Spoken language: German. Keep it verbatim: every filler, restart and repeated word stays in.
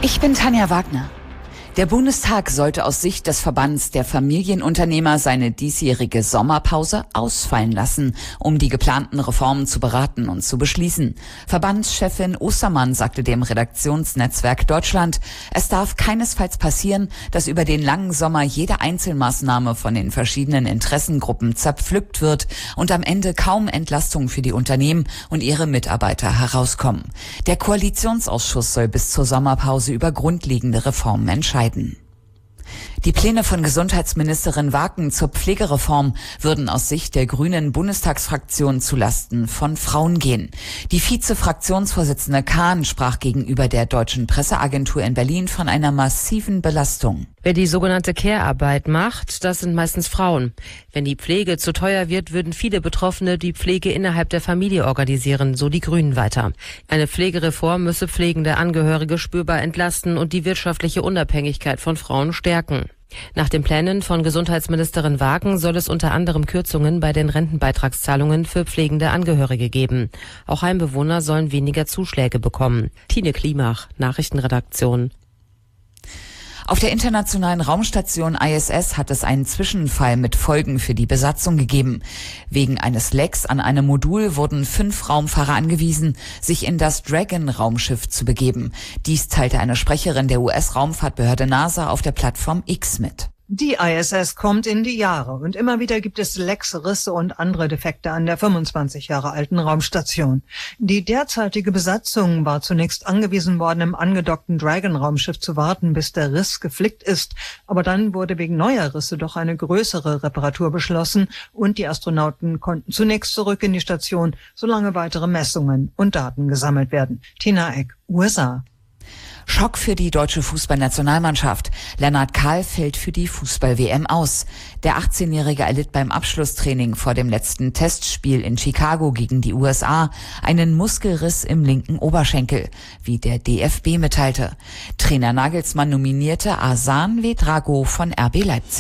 Ich bin Tanja Wagner. Der Bundestag sollte aus Sicht des Verbands der Familienunternehmer seine diesjährige Sommerpause ausfallen lassen, um die geplanten Reformen zu beraten und zu beschließen. Verbandschefin Ostermann sagte dem Redaktionsnetzwerk Deutschland, es darf keinesfalls passieren, dass über den langen Sommer jede Einzelmaßnahme von den verschiedenen Interessengruppen zerpflückt wird und am Ende kaum Entlastung für die Unternehmen und ihre Mitarbeiter herauskommen. Der Koalitionsausschuss soll bis zur Sommerpause über grundlegende Reformen entscheiden. Die Pläne von Gesundheitsministerin Waken zur Pflegereform würden aus Sicht der grünen Bundestagsfraktion zulasten von Frauen gehen. Die Vize-Fraktionsvorsitzende Kahn sprach gegenüber der Deutschen Presseagentur in Berlin von einer massiven Belastung. Wer die sogenannte Care-Arbeit macht, das sind meistens Frauen. Wenn die Pflege zu teuer wird, würden viele Betroffene die Pflege innerhalb der Familie organisieren, so die Grünen weiter. Eine Pflegereform müsse pflegende Angehörige spürbar entlasten und die wirtschaftliche Unabhängigkeit von Frauen stärken. Nach den Plänen von Gesundheitsministerin Waken soll es unter anderem Kürzungen bei den Rentenbeitragszahlungen für pflegende Angehörige geben. Auch Heimbewohner sollen weniger Zuschläge bekommen. Tine Klimach, Nachrichtenredaktion. Auf der internationalen Raumstation I S S hat es einen Zwischenfall mit Folgen für die Besatzung gegeben. Wegen eines Lecks an einem Modul wurden fünf Raumfahrer angewiesen, sich in das Dragon-Raumschiff zu begeben. Dies teilte eine Sprecherin der U S-Raumfahrtbehörde NASA auf der Plattform X mit. Die I S S kommt in die Jahre und immer wieder gibt es Lecks, Risse und andere Defekte an der fünfundzwanzig Jahre alten Raumstation. Die derzeitige Besatzung war zunächst angewiesen worden, im angedockten Dragon-Raumschiff zu warten, bis der Riss geflickt ist. Aber dann wurde wegen neuer Risse doch eine größere Reparatur beschlossen und die Astronauten konnten zunächst zurück in die Station, solange weitere Messungen und Daten gesammelt werden. Tina Eck, U S A. Schock für die deutsche Fußballnationalmannschaft. Lennart Kahl fällt für die Fußball-W M aus. Der achtzehnjährige erlitt beim Abschlusstraining vor dem letzten Testspiel in Chicago gegen die U S A einen Muskelriss im linken Oberschenkel, wie der D F B mitteilte. Trainer Nagelsmann nominierte Arslan Ouedraogo von R B Leipzig.